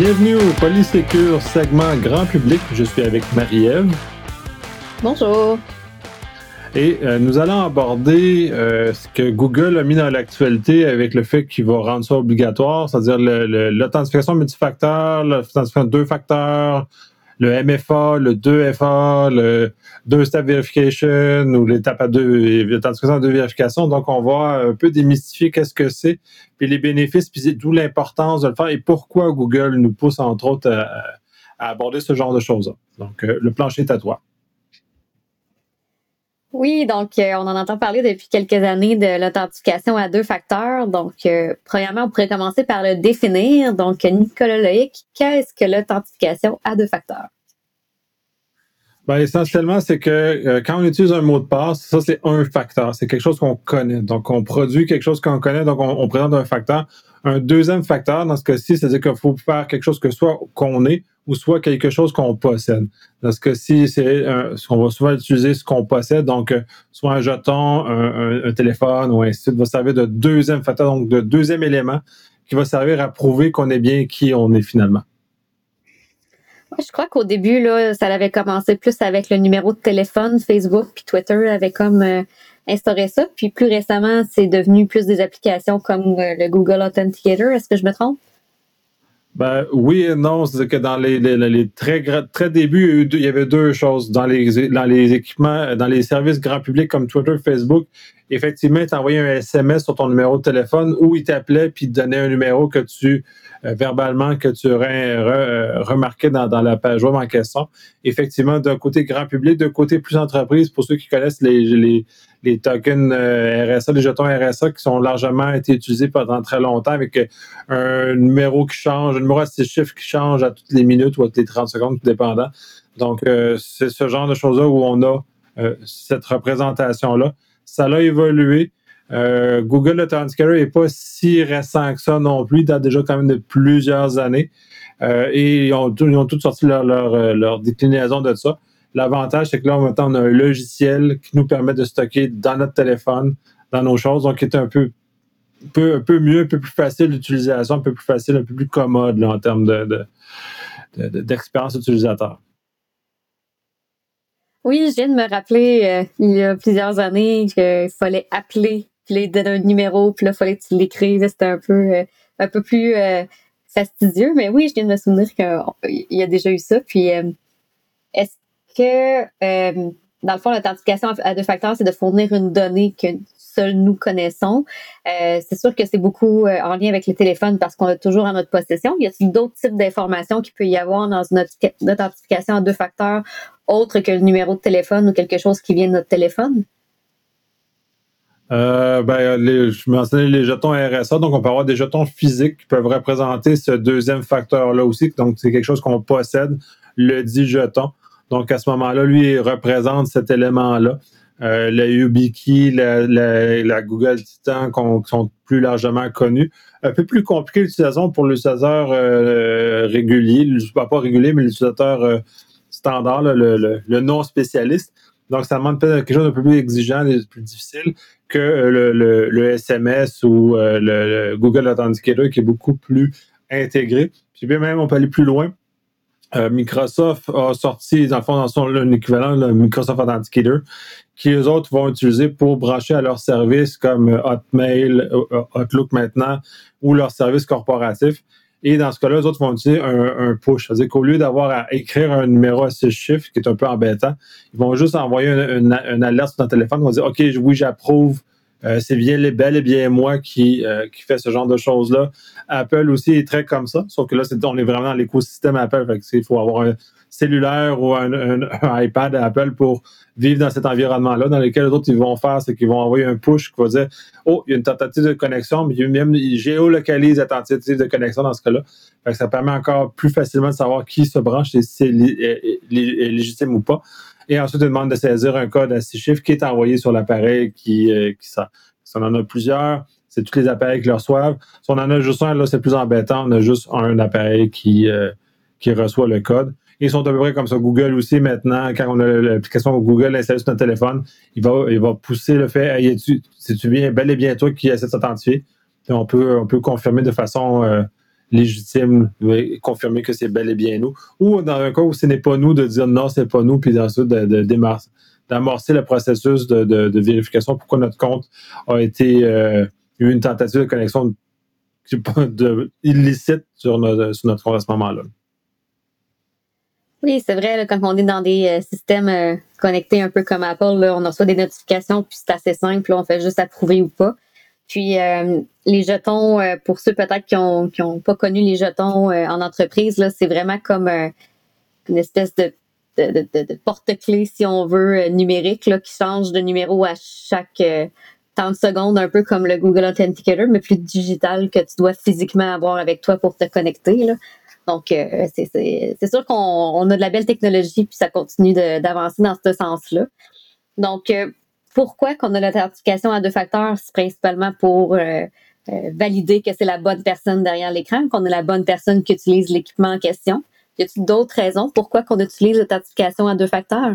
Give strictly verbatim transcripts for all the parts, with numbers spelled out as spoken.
Bienvenue au Polysécure segment grand public. Je suis avec Marie-Ève. Bonjour. Et euh, nous allons aborder euh, ce que Google a mis dans l'actualité avec le fait qu'il va rendre ça obligatoire, c'est-à-dire le, le, l'authentification multifacteur, l'authentification deux facteurs, le M F A, le deux F A, le deux-step verification ou l'étape à deux, l'authentification à deux vérifications. Donc, on va un peu démystifier qu'est-ce que c'est, puis les bénéfices, puis d'où l'importance de le faire et pourquoi Google nous pousse, entre autres, à, à aborder ce genre de choses-là. Donc, euh, le plancher est à toi. Oui, donc euh, on en entend parler depuis quelques années de l'authentification à deux facteurs. Donc, euh, premièrement, on pourrait commencer par le définir. Donc, Nicolas Loïc, qu'est-ce que l'authentification à deux facteurs? Ben, essentiellement, c'est que euh, quand on utilise un mot de passe, ça, c'est un facteur. C'est quelque chose qu'on connaît. Donc, on produit quelque chose qu'on connaît, donc on, on présente un facteur. Un deuxième facteur, dans ce cas-ci, c'est-à-dire qu'il faut faire quelque chose que soit qu'on est ou soit quelque chose qu'on possède. Dans ce cas-ci, c'est euh, on va souvent utiliser ce qu'on possède, donc euh, soit un jeton, un, un, un téléphone ou ainsi de suite, va servir de deuxième facteur, donc de deuxième élément qui va servir à prouver qu'on est bien qui on est finalement. Moi, je crois qu'au début, là, ça avait commencé plus avec le numéro de téléphone, Facebook, puis Twitter avait comme euh, instauré ça. Puis plus récemment, c'est devenu plus des applications comme euh, le Google Authenticator. Est-ce que je me trompe? Ben oui et non, c'est que dans les, les, les très très débuts, il y avait deux choses dans les dans les équipements, dans les services grand public comme Twitter, Facebook. Effectivement, il t'envoyait un S M S sur ton numéro de téléphone ou il t'appelait puis il te donnait un numéro que tu euh, verbalement que tu aurais re, remarqué dans, dans la page web en question. Effectivement, d'un côté grand public, d'un côté plus entreprise, pour ceux qui connaissent les les, les tokens euh, R S A, les jetons R S A qui sont largement été utilisés pendant très longtemps avec euh, un numéro qui change, un numéro à six chiffres qui change à toutes les minutes ou à toutes les trente secondes, tout dépendant. Donc, euh, c'est ce genre de choses-là où on a euh, cette représentation-là. Ça a évolué. Euh, Google Authenticator n'est pas si récent que ça non plus. Il date déjà quand même de plusieurs années. Euh, et ils ont, ils ont tous sorti leur, leur, leur déclinaison de ça. L'avantage, c'est que là, maintenant, on a un logiciel qui nous permet de stocker dans notre téléphone, dans nos choses, donc qui est un peu, un peu, un peu mieux, un peu plus facile d'utilisation, un peu plus facile, un peu plus commode là, en termes de, de, de, d'expérience utilisateur. Oui, je viens de me rappeler euh, il y a plusieurs années qu'il fallait appeler, puis là, il donne un numéro, puis là, il fallait que tu l'écrives. C'était un peu, euh, un peu plus euh, fastidieux, mais oui, je viens de me souvenir qu'il y a déjà eu ça. Puis, euh, est-ce que, euh, dans le fond, l'authentification à deux facteurs, c'est de fournir une donnée que seuls nous connaissons. Euh, c'est sûr que c'est beaucoup euh, en lien avec les téléphones parce qu'on l'a toujours en notre possession. Y a-t-il d'autres types d'informations qu'il peut y avoir dans une authentification à deux facteurs autre que le numéro de téléphone ou quelque chose qui vient de notre téléphone? Euh, ben, les, je mentionnais les jetons R S A, donc on peut avoir des jetons physiques qui peuvent représenter ce deuxième facteur-là aussi. Donc, c'est quelque chose qu'on possède, le dit jeton. Donc, à ce moment-là, lui, il représente cet élément-là. Euh, la YubiKey, la, la, la Google Titan qui sont plus largement connus. Un peu plus compliqué l'utilisation pour l'utilisateur euh, régulier, pas, pas régulier, mais l'utilisateur euh, standard, là, le, le, le non spécialiste. Donc, ça demande peut-être quelque chose d'un peu plus exigeant et plus difficile que le, le, le S M S ou euh, le, le Google Authenticator qui est beaucoup plus intégré. Puis même, on peut aller plus loin. Euh, Microsoft a sorti, dans le fond, dans son un équivalent, le Microsoft Authenticator, qui eux autres vont utiliser pour brancher à leurs services comme Hotmail, Outlook maintenant, ou leurs services corporatifs. Et dans ce cas-là, eux autres vont utiliser un, un push. C'est-à-dire qu'au lieu d'avoir à écrire un numéro à six chiffres, qui est un peu embêtant, ils vont juste envoyer une, une, une alerte sur ton téléphone. Ils vont dire, OK, oui, j'approuve. Euh, c'est bien, bel et bien moi qui, euh, qui fait ce genre de choses-là. Apple aussi est très comme ça, sauf que là, c'est, on est vraiment dans l'écosystème Apple. Fait que il faut avoir un cellulaire ou un, un, un iPad à Apple pour vivre dans cet environnement-là, dans lequel les autres, ils vont faire, c'est qu'ils vont envoyer un push qui va dire « Oh, il y a une tentative de connexion », mais même ils géolocalisent la tentative de connexion dans ce cas-là. Fait que ça permet encore plus facilement de savoir qui se branche et si c'est légitime ou pas. Et ensuite, il demande de saisir un code à six chiffres qui est envoyé sur l'appareil qui, euh, qui ça. Si on en a plusieurs, c'est tous les appareils qui le reçoivent. Si on en a juste un, là, c'est plus embêtant. On a juste un appareil qui, euh, qui reçoit le code. Ils sont à peu près comme ça. Google aussi, maintenant, quand on a l'application Google installée sur notre téléphone, il va, il va pousser le fait, hey, c'est-tu bien, bel et bien toi qui essaie de s'authentifier. Puis on peut, on peut confirmer de façon euh, légitime, oui, confirmer que c'est bel et bien nous. Ou dans un cas où ce n'est pas nous, de dire non, c'est pas nous, puis ensuite de, de, démar- d'amorcer le processus de, de, de vérification pourquoi notre compte a été euh, eu une tentative de connexion de, de, illicite sur notre, sur notre compte à ce moment-là. Oui, c'est vrai, là, quand on est dans des euh, systèmes euh, connectés un peu comme Apple, là, on reçoit des notifications, puis c'est assez simple, là, on fait juste approuver ou pas. Puis euh, les jetons, euh, pour ceux peut-être qui ont qui ont pas connu les jetons euh, en entreprise, là, c'est vraiment comme euh, une espèce de, de, de, de, de porte-clés, si on veut, euh, numérique, là, qui change de numéro à chaque euh, trente secondes, un peu comme le Google Authenticator, mais plus digital, que tu dois physiquement avoir avec toi pour te connecter, là. Donc, euh, c'est, c'est, c'est sûr qu'on on a de la belle technologie, puis ça continue de, d'avancer dans ce sens-là. Donc, euh, pourquoi qu'on a l'authentification à deux facteurs? C'est principalement pour euh, euh, valider que c'est la bonne personne derrière l'écran, qu'on est la bonne personne qui utilise l'équipement en question. Y a-t-il d'autres raisons pourquoi qu'on utilise l'authentification à deux facteurs?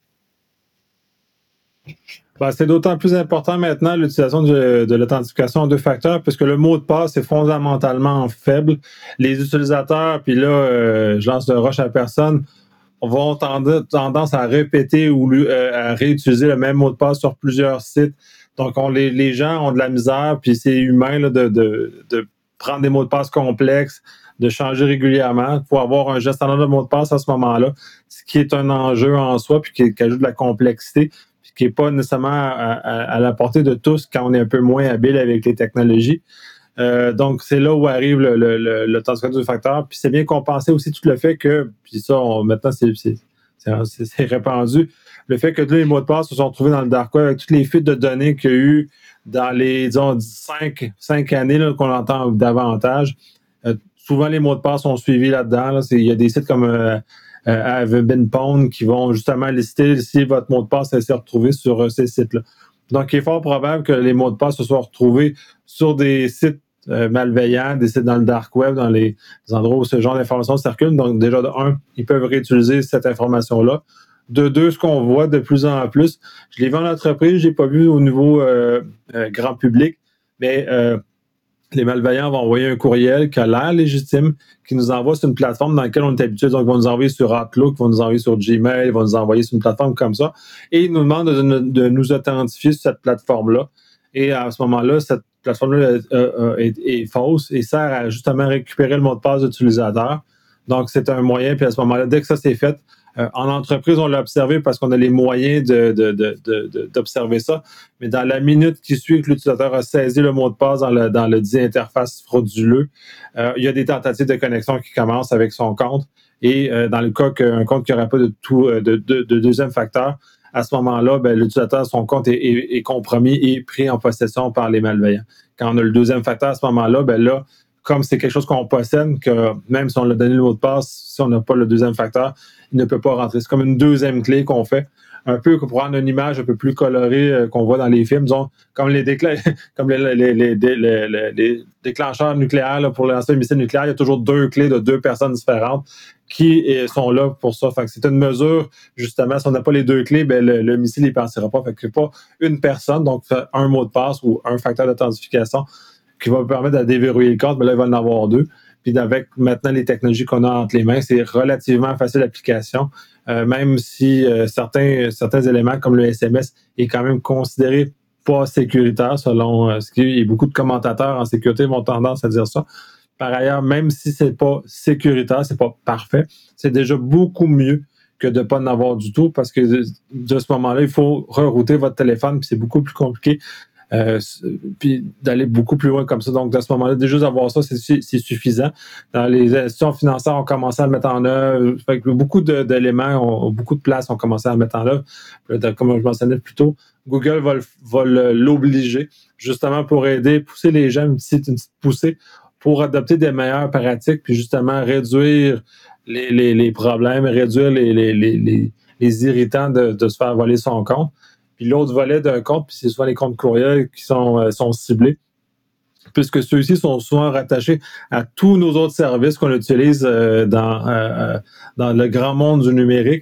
Ben, c'est d'autant plus important maintenant l'utilisation de, de l'authentification en deux facteurs, puisque le mot de passe est fondamentalement faible. Les utilisateurs, puis là, euh, je lance le rush à personne, vont tendance à répéter ou euh, à réutiliser le même mot de passe sur plusieurs sites. Donc, on, les, les gens ont de la misère, puis c'est humain là, de, de, de prendre des mots de passe complexes, de changer régulièrement pour avoir un gestionnaire de mots de passe à ce moment-là, ce qui est un enjeu en soi, puis qui, qui ajoute de la complexité, puis qui n'est pas nécessairement à, à, à la portée de tous quand on est un peu moins habile avec les technologies. Euh, donc, c'est là où arrive le, le, le, l'authentification de deux facteurs. Puis c'est bien compensé aussi tout le fait que, puis ça, on, maintenant, c'est, c'est, c'est, c'est répandu, le fait que tous les mots de passe se sont retrouvés dans le dark web avec toutes les fuites de données qu'il y a eu dans les, disons, cinq, cinq années là, qu'on entend davantage. Euh, souvent, les mots de passe sont suivis là-dedans. Là. C'est, il y a des sites comme euh, euh, Have Been Pwned qui vont justement lister si votre mot de passe s'est retrouvé sur euh, ces sites-là. Donc, il est fort probable que les mots de passe se soient retrouvés sur des sites euh, malveillants, des sites dans le dark web, dans les, les endroits où ce genre d'informations circulent. Donc, déjà, de un, ils peuvent réutiliser cette information-là. De deux, ce qu'on voit de plus en plus, je l'ai vu en entreprise, je l'ai pas vu au niveau euh, euh, grand public, mais euh, les malveillants vont envoyer un courriel qui a l'air légitime, qui nous envoie sur une plateforme dans laquelle on est habitué. Donc, ils vont nous envoyer sur Outlook, ils vont nous envoyer sur Gmail, ils vont nous envoyer sur une plateforme comme ça. Et ils nous demandent de, de nous authentifier sur cette plateforme-là. Et à ce moment-là, cette plateforme-là euh, est, est fausse et sert à justement récupérer le mot de passe d'utilisateur. Donc, c'est un moyen. Puis à ce moment-là, dès que ça c'est fait, Euh, en entreprise, on l'a observé parce qu'on a les moyens de, de, de, de, de, d'observer ça. Mais dans la minute qui suit que l'utilisateur a saisi le mot de passe dans le, dans le dit interface frauduleux, euh, il y a des tentatives de connexion qui commencent avec son compte. Et euh, dans le cas qu'un compte qui n'aurait pas de, tout, de, de, de deuxième facteur, à ce moment-là, ben, l'utilisateur, son compte est, est, est compromis et pris en possession par les malveillants. Quand on a le deuxième facteur à ce moment-là, ben là, comme c'est quelque chose qu'on possède, que même si on a donné le mot de passe, si on n'a pas le deuxième facteur, il ne peut pas rentrer. C'est comme une deuxième clé qu'on fait, un peu pour prendre une image un peu plus colorée euh, qu'on voit dans les films, disons, comme les, décla- comme les, les, les, les, les, les déclencheurs nucléaires là, pour lancer un missile nucléaire, il y a toujours deux clés de deux personnes différentes qui eh, sont là pour ça. Fait que c'est une mesure, justement, si on n'a pas les deux clés, ben le, le missile ne partira pas. Fait que c'est pas une personne, donc un mot de passe ou un facteur d'authentification qui va permettre de déverrouiller le compte, mais là, il va en avoir deux. Puis avec maintenant les technologies qu'on a entre les mains, c'est relativement facile d'application, euh, même si euh, certains, certains éléments comme le S M S est quand même considéré pas sécuritaire, selon euh, ce qui est. Beaucoup de commentateurs en sécurité vont tendance à dire ça. Par ailleurs, même si c'est pas sécuritaire, c'est pas parfait, c'est déjà beaucoup mieux que de ne pas en avoir du tout, parce que de, de ce moment-là, il faut rerouter votre téléphone, puis c'est beaucoup plus compliqué. Euh, puis d'aller beaucoup plus loin comme ça. Donc, à ce moment-là, déjà d'avoir ça, c'est, c'est suffisant. Dans les institutions financières, on commencé à le mettre en œuvre. Fait que beaucoup de, d'éléments, ont, beaucoup de places ont commencé à le mettre en œuvre. Comme je mentionnais plus tôt, Google va, va l'obliger, justement pour aider, pousser les gens, une petite, une petite poussée, pour adopter des meilleures pratiques, puis justement réduire les, les, les problèmes, réduire les, les, les, les, les irritants de, de se faire voler son compte. Puis l'autre volet d'un compte, puis c'est souvent les comptes courriels qui sont, euh, sont ciblés, puisque ceux-ci sont souvent rattachés à tous nos autres services qu'on utilise euh, dans, euh, dans le grand monde du numérique.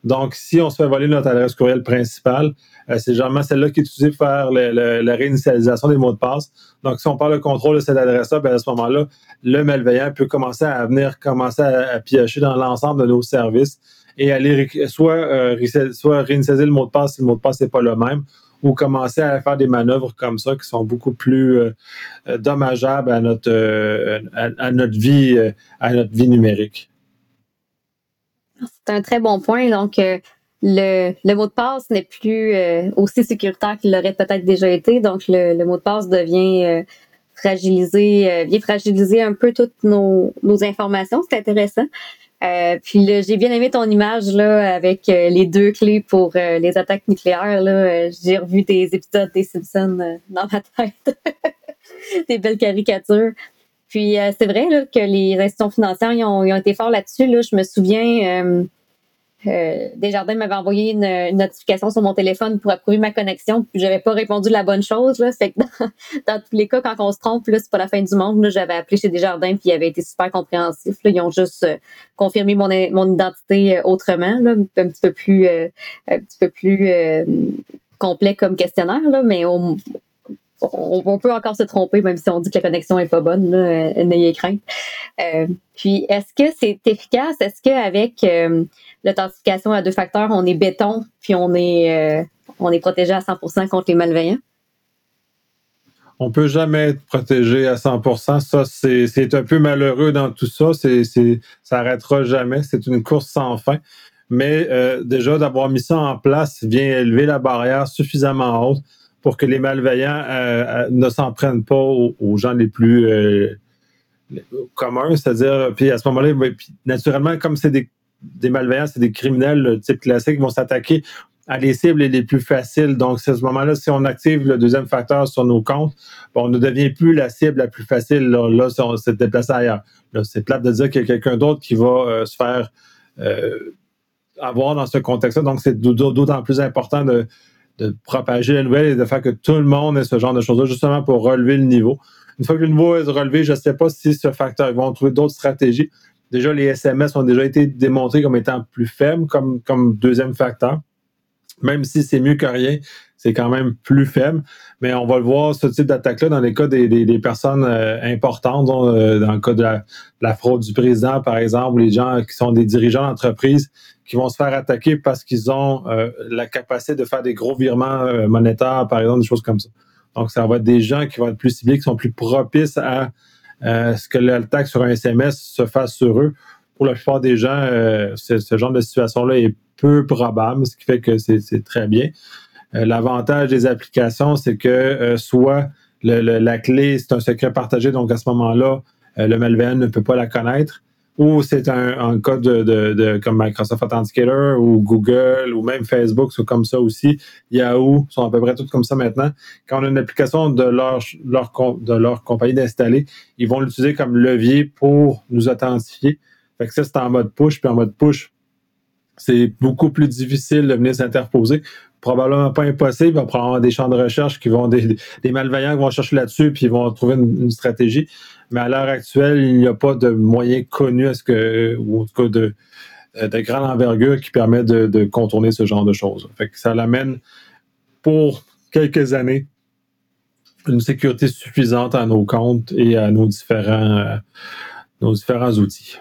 Donc, si on se fait voler notre adresse courriel principale, euh, c'est généralement celle-là qui est utilisée pour faire le, le, la réinitialisation des mots de passe. Donc, si on parle le contrôle de cette adresse-là, bien à ce moment-là, le malveillant peut commencer à venir commencer à, à piocher dans l'ensemble de nos services et aller soit, euh, soit réinitialiser le mot de passe si le mot de passe n'est pas le même, ou commencer à faire des manœuvres comme ça qui sont beaucoup plus euh, dommageables à notre, euh, à, à notre vie, euh, à notre vie numérique. C'est un très bon point. Donc, euh, le, le mot de passe n'est plus euh, aussi sécuritaire qu'il l'aurait peut-être déjà été. Donc, le, le mot de passe devient euh, fragilisé, euh, vient fragiliser un peu toutes nos, nos informations. C'est intéressant. Euh, puis là, j'ai bien aimé ton image là avec euh, les deux clés pour euh, les attaques nucléaires. Là, euh, j'ai revu des épisodes des Simpsons euh, dans ma tête, des belles caricatures. Puis euh, c'est vrai là, que les institutions financières ils ont, ils ont été forts là-dessus. Là. Je me souviens, euh, euh, Desjardins m'avait envoyé une, une notification sur mon téléphone pour approuver ma connexion, puis j'avais pas répondu la bonne chose. Là. Fait que dans, dans tous les cas, quand on se trompe, là, c'est pas la fin du monde. Là. J'avais appelé chez Desjardins, puis ils avaient été super compréhensifs. Là. Ils ont juste euh, confirmé mon, mon identité euh, autrement, là, un petit peu plus, euh, un petit peu plus euh, complet comme questionnaire, là, mais on, on, on peut encore se tromper, même si on dit que la connexion est pas bonne. Là, euh, n'ayez crainte. Euh, puis, est-ce que c'est efficace? Est-ce qu'avec euh, l'authentification à deux facteurs, on est béton, puis on est, euh, on est protégé à cent pour cent contre les malveillants? On peut jamais être protégé à cent pour cent. Ça, c'est, c'est un peu malheureux dans tout ça. C'est, c'est, ça n'arrêtera jamais. C'est une course sans fin. Mais euh, déjà, d'avoir mis ça en place vient élever la barrière suffisamment haute pour que les malveillants euh, ne s'en prennent pas aux, aux gens les plus euh, communs. C'est-à-dire, puis à ce moment-là, puis, naturellement, comme c'est des, des malveillants, c'est des criminels le type classique, vont s'attaquer à les cibles les plus faciles. Donc, à ce moment-là, si on active le deuxième facteur sur nos comptes, bon, on ne devient plus la cible la plus facile. Là, là si on s'est déplacé ailleurs. Là, c'est plate de dire qu'il y a quelqu'un d'autre qui va euh, se faire euh, avoir dans ce contexte-là. Donc, c'est d'autant plus important de, de propager la nouvelle et de faire que tout le monde ait ce genre de choses-là, justement pour relever le niveau. Une fois que le niveau est relevé, je ne sais pas si ce facteur, ils vont trouver d'autres stratégies. Déjà, les S M S ont déjà été démontrés comme étant plus faibles comme, comme deuxième facteur. Même si c'est mieux que rien, c'est quand même plus faible. Mais on va le voir, ce type d'attaque-là, dans les cas des, des, des personnes euh, importantes, dont, euh, dans le cas de la, de la fraude du président, par exemple, les gens qui sont des dirigeants d'entreprise qui vont se faire attaquer parce qu'ils ont euh, la capacité de faire des gros virements euh, monétaires, par exemple, des choses comme ça. Donc, ça va être des gens qui vont être plus ciblés, qui sont plus propices à euh, ce que l'attaque sur un S M S se fasse sur eux. Pour la plupart des gens, euh, ce, ce genre de situation-là est peu probable, ce qui fait que c'est, c'est très bien. Euh, l'avantage des applications, c'est que euh, soit le, le, la clé, c'est un secret partagé, donc à ce moment-là, euh, le malveillant ne peut pas la connaître, ou c'est un, un code de, de, de, comme Microsoft Authenticator ou Google ou même Facebook, c'est comme ça aussi. Yahoo sont à peu près toutes comme ça maintenant. Quand on a une application de leur, leur, de leur compagnie d'installer, ils vont l'utiliser comme levier pour nous authentifier. Fait que ça, c'est en mode push, puis en mode push, c'est beaucoup plus difficile de venir s'interposer. Probablement pas impossible. Il va probablement des champs de recherche qui vont, des, des malveillants qui vont chercher là-dessus puis ils vont trouver une, une stratégie. Mais à l'heure actuelle, il n'y a pas de moyen connu à ce que, ou en tout cas de, de grande envergure qui permet de, de contourner ce genre de choses. Fait que ça l'amène pour quelques années une sécurité suffisante à nos comptes et à nos différents, euh, nos différents outils.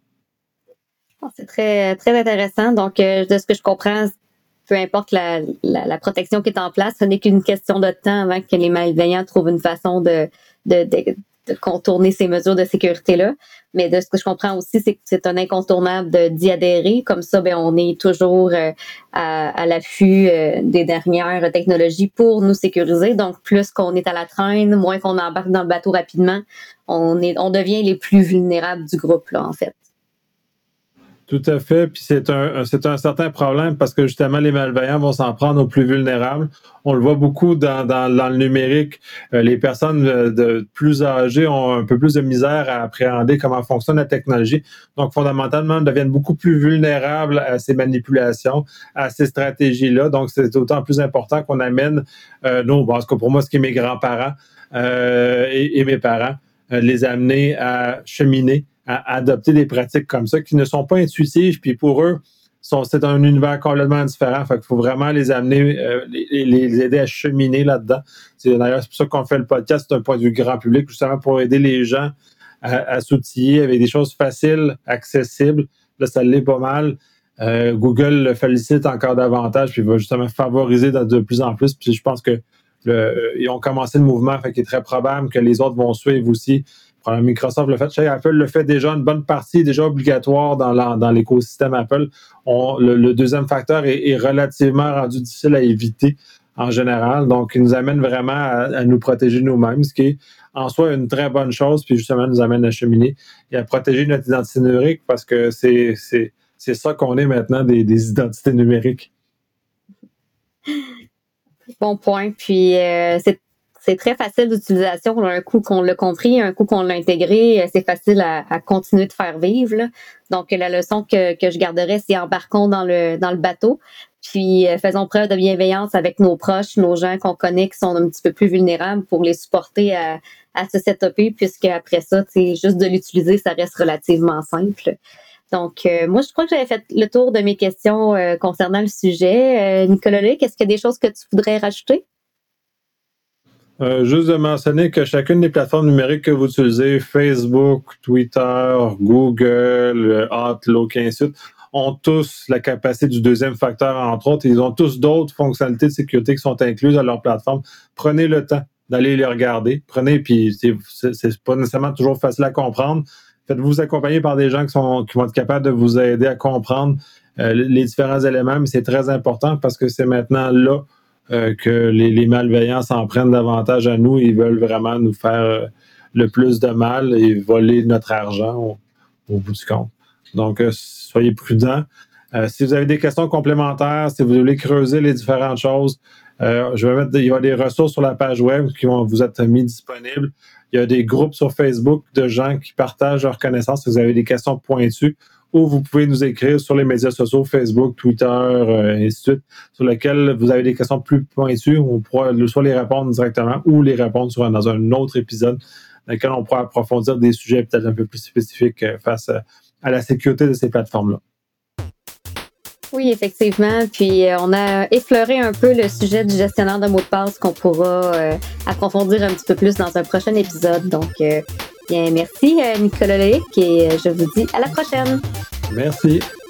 C'est très, très intéressant. Donc, euh, de ce que je comprends, peu importe la, la, la protection qui est en place, ce n'est qu'une question de temps avant que les malveillants trouvent une façon de, de, de, de contourner ces mesures de sécurité-là. Mais de ce que je comprends aussi, c'est que c'est un incontournable de, d'y adhérer. Comme ça, ben, on est toujours euh, à, à l'affût euh, des dernières technologies pour nous sécuriser. Donc, plus qu'on est à la traîne, moins qu'on embarque dans le bateau rapidement, on, est, on devient les plus vulnérables du groupe, là, en fait. Tout à fait, puis c'est un, c'est un certain problème parce que justement, les malveillants vont s'en prendre aux plus vulnérables. On le voit beaucoup dans, dans, dans le numérique. Euh, les personnes de, de plus âgées ont un peu plus de misère à appréhender comment fonctionne la technologie. Donc, fondamentalement, elles deviennent beaucoup plus vulnérables à ces manipulations, à ces stratégies-là. Donc, c'est d'autant plus important qu'on amène euh, nos, bon, en tout cas pour moi, ce qui est mes grands-parents euh, et, et mes parents, euh, les amener à cheminer, à adopter des pratiques comme ça qui ne sont pas intuitives, puis pour eux, sont, c'est un univers complètement différent. Fait qu'il faut vraiment les amener, euh, les, les aider à cheminer là-dedans. C'est d'ailleurs c'est pour ça qu'on fait le podcast d'un point de vue grand public, justement pour aider les gens à, à s'outiller avec des choses faciles, accessibles. Là, ça l'est pas mal. Euh, Google le félicite encore davantage, puis va justement favoriser de, de plus en plus. Puis je pense que le, ils ont commencé le mouvement, fait qu'il est très probable que les autres vont suivre aussi. Microsoft le fait, chez Apple le fait déjà, une bonne partie est déjà obligatoire dans, la, dans l'écosystème Apple. On, le, le deuxième facteur est, est relativement rendu difficile à éviter en général, donc il nous amène vraiment à, à nous protéger nous-mêmes, ce qui est en soi une très bonne chose, puis justement nous amène à cheminer et à protéger notre identité numérique parce que c'est, c'est, c'est ça qu'on est maintenant, des, des identités numériques. Bon point, puis euh, c'est C'est très facile d'utilisation. Un coup qu'on l'a compris, un coup qu'on l'a intégré, c'est facile à, à continuer de faire vivre. Là. Donc, la leçon que, que je garderais, c'est embarquons dans le dans le bateau, puis euh, faisons preuve de bienveillance avec nos proches, nos gens qu'on connaît qui sont un petit peu plus vulnérables pour les supporter à, à se setuper, puisque après ça, c'est juste de l'utiliser, ça reste relativement simple. Donc, euh, moi, je crois que j'avais fait le tour de mes questions euh, concernant le sujet. Euh, Nicolas Luc, est-ce qu'il y a des choses que tu voudrais rajouter? Euh, juste de mentionner que chacune des plateformes numériques que vous utilisez, Facebook, Twitter, Google, Outlook, et ainsi de suite, ont tous la capacité du deuxième facteur, entre autres. Ils ont tous d'autres fonctionnalités de sécurité qui sont incluses à leur plateforme. Prenez le temps d'aller les regarder. Prenez, puis c'est, c'est, c'est pas nécessairement toujours facile à comprendre. Faites-vous accompagner par des gens qui, sont, qui vont être capables de vous aider à comprendre euh, les différents éléments, mais c'est très important parce que c'est maintenant là Euh, que les, les malveillants s'en prennent davantage à nous. Ils veulent vraiment nous faire euh, le plus de mal et voler notre argent au, au bout du compte. Donc, euh, soyez prudents. Euh, si vous avez des questions complémentaires, si vous voulez creuser les différentes choses, euh, je vais mettre, il y a des ressources sur la page web qui vont vous être mis disponibles. Il y a des groupes sur Facebook de gens qui partagent leurs connaissances. Si vous avez des questions pointues, ou vous pouvez nous écrire sur les médias sociaux, Facebook, Twitter, euh, et ainsi de suite, sur lesquels vous avez des questions plus pointues, on pourra soit les répondre directement ou les répondre sur, dans un autre épisode dans lequel on pourra approfondir des sujets peut-être un peu plus spécifiques face à la sécurité de ces plateformes-là. Oui, effectivement. Puis euh, on a effleuré un peu le sujet du gestionnaire de mots de passe qu'on pourra euh, approfondir un petit peu plus dans un prochain épisode. Donc, euh, bien, merci euh, Nicolas Lehic et euh, je vous dis à la prochaine. Merci.